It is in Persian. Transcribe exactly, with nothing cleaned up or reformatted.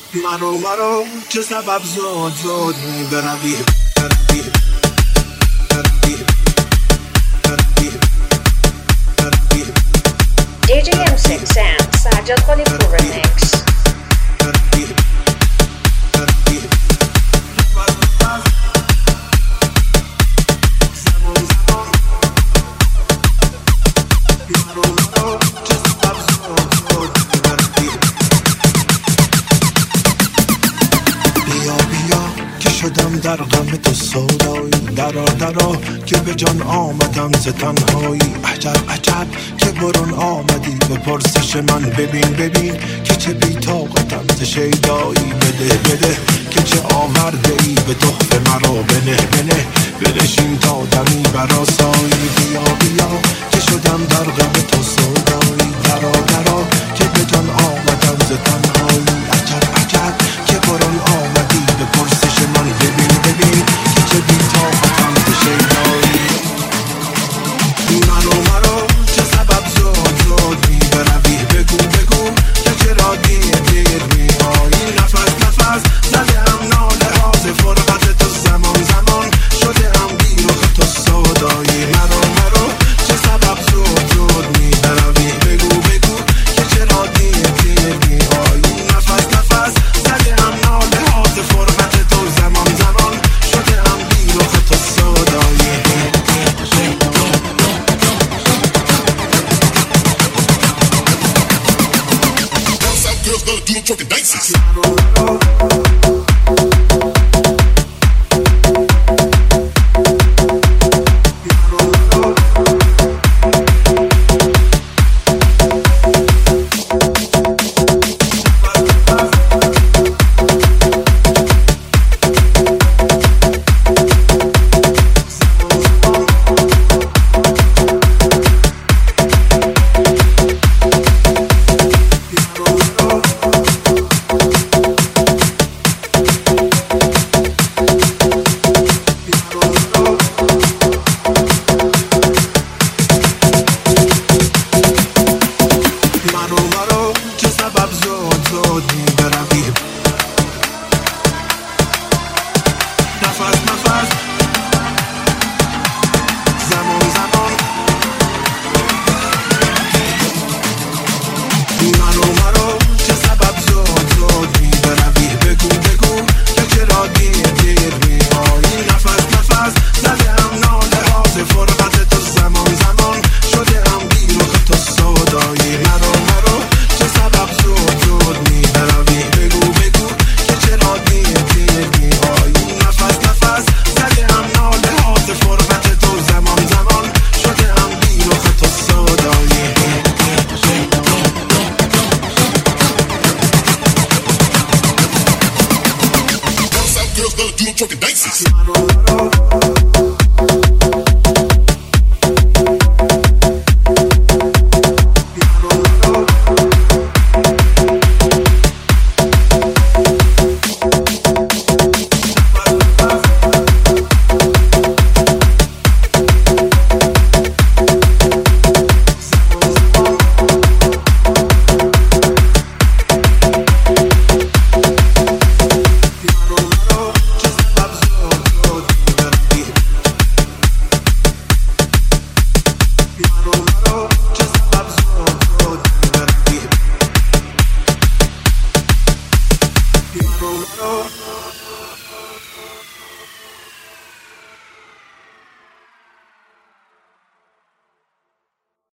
مرو مرو چه سبب زود زود می بروی بروی بروی بروی بروی دی جی ام six Sound Sajjad Khalipur Remix. شدم در غم تو سودایی، درا درا که به جان آمدم ز تنهایی. عجب عجب که برون آمدی به پرسش من، ببین ببین که چه بی طاقتم ز شیدایی. بده بده که چه آورده ای به تحفه مرا، بنه بنه بنشین تا دمی برآسایی. بیا بیا که شدم در غم تو سودایی، درا درا که به جان آمدم ز تنهایی. عجب عجب که برون آمدی به پرسش من، ببین ببین که چه بی طاقتم ز شیدایی. مرو مرو چه سبب زود زود می بروی، بگو بگو که چرا دیر دیر می آیی. نفس نفس زده هم ناله ها ز فرقت تو، زمان زمان شده هم بی رخ تو سودایی. مرو مرو چه سبب زود زود می بروی، بگو بگو که چرا دیر دیر می آیی. نفس نفس زده هم ناله ها ز فرقت تو، زمان زمان شده هم بی رخ تو سودایی. Girls gonna do them drunken dances.